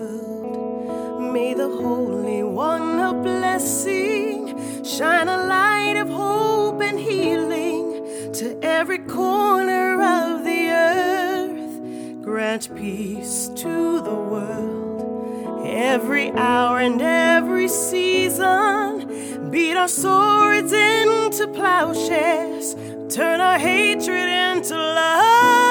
world. May the Holy One of blessing shine a light of hope and healing to every corner of the earth. Grant peace to the world. Every hour and every season, beat our swords into plowshares, turn our hatred into love.